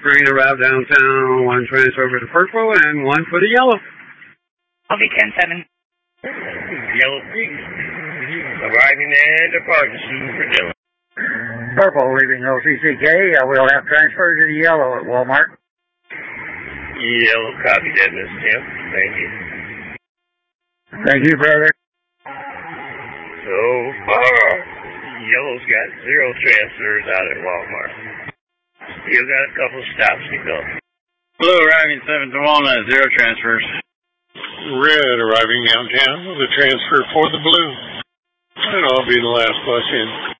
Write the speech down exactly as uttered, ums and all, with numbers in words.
Green arrived downtown, one transfer for the purple, and one for the yellow. Copy ten seven. Yellow Creek. Arriving at departure soon for Dillon. Purple leaving O C C K. Uh, we'll have transfer to the yellow at Walmart. Yellow, copy that, Mister Tim. Thank you. Thank you, brother. So far, Yellow's got zero transfers out at Walmart. Still got a couple stops to go. Blue arriving seven to Walnut, zero transfers. Red arriving downtown with a transfer for the blue. That'll be the last bus in.